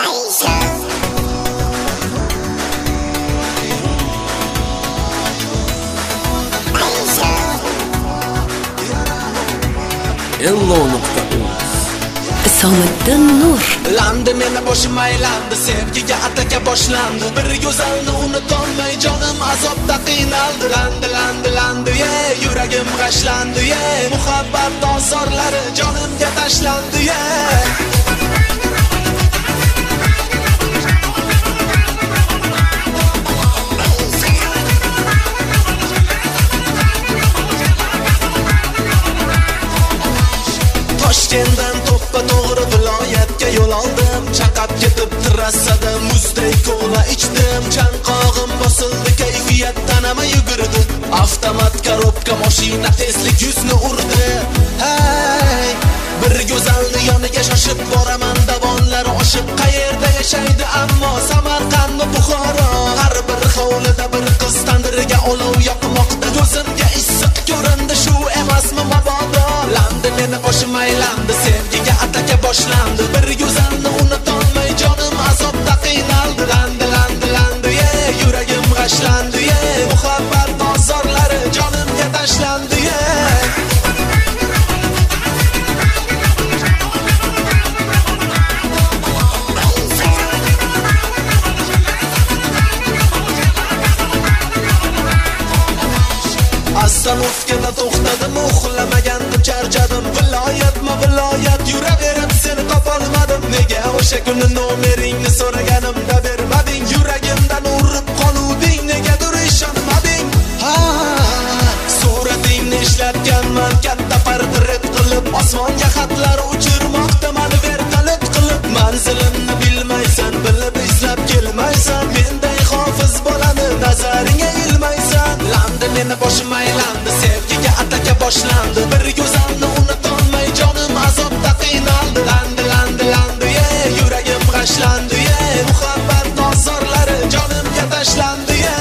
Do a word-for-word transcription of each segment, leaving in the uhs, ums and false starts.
Isomiddin Nur. Landi meni boshim aylandi, sevgiga ataka boshlandi. Bir go'zalni unutolmay jonim azobda qiynaldi. Landi landi landi ye, yuragim g'ashlandi ye. Muhabbat dozorlari jonimga tashlandi ye. Toshkentdan to'ppa to'g'ri viloyatga yo'l oldim. Chaqab ketib trassada muzdek kola ichdim. Chanqog'im bosildi, kayfiyat tanama yugurdi. Avtomat korobka mashina tezlik yuzni urdi. Hey, bir go'zalni yoniga shoshib boraman, davonlar oshib. Qayerda yashaydi ammo Samarqandmi Buxoro? Har bir hovlida bir qiz tandiriga olov yoqmoqda. Ko'zimga issiq ko'rindi, shu emasmi mabodo? Landi meni boshim aylandi, sevgiga ataka boshlandi. Bir go'zalni unutolmay jonim azobda qiynaldi. Landi landi landi ye, yuragim g'ashlandi ye. Muhabbat dozorlari jonimga tashlandi ye. Astanovkada to'xtadim, uxlamagandim, charchadim. Viloyatma viloyat yuraverib seni topolmadim. Nega o'sha kuni nomeringni so'raganimda bermading? Yuragimdan urib qoluvding, negadir ishonmading? Ha, suratingni ishlatganman katta portret qilib. Osmonga xatlar uchirmoqda mani vertolyot qilib. Manzilimni bilmaysan, bilib izlab kelmaysan. Menday hofiz bolani nazaringga ilmaysan. Landi meni boshim aylandi, sevgiga ataka boshlandi. Bir go'zalni unutolmay jonim azobda qiynaldi. Landi landi landi ye, yuragim g'ashlandi ye. Muhabbat dozorlari jonimga tashlandi ye.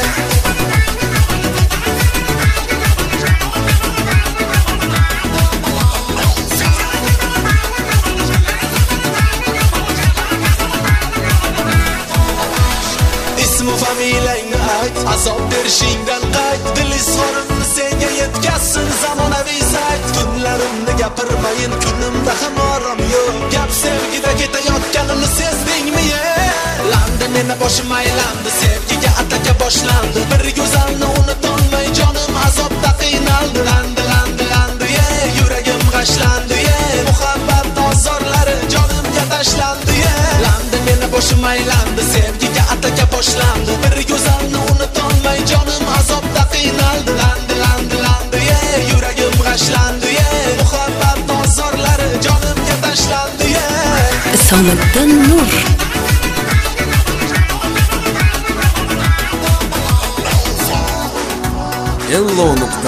Ismu familiyangni ayt, azob berishingdan qayt. Dil izhorimni senga yetkazsin zamonaviy sayt. Kunlarimni gapirmayin, kunimda ham orom yo'q. Gap sevgida ketayotganini sezdingmi ye? Landi meni boshim aylandi, sevgiga ataka boshlandi. Bir go'zalni unutolmay jonim azobda qiynaldi. Landi landi landi ye, yuragim g'ashlandi ye. Muhabbat dozorlari jonimga tashlandi ye. Landi meni boshim aylandi, sevgiga ataka boshlandi. Bir go'zalni unutolmay jonim azobda qiynaldi. Landi landi landi ye, yuragim g'ashlandi ye. Muhabbat dozorlari jonimga tashlandi ye. Isomiddin Nur. ello nuqta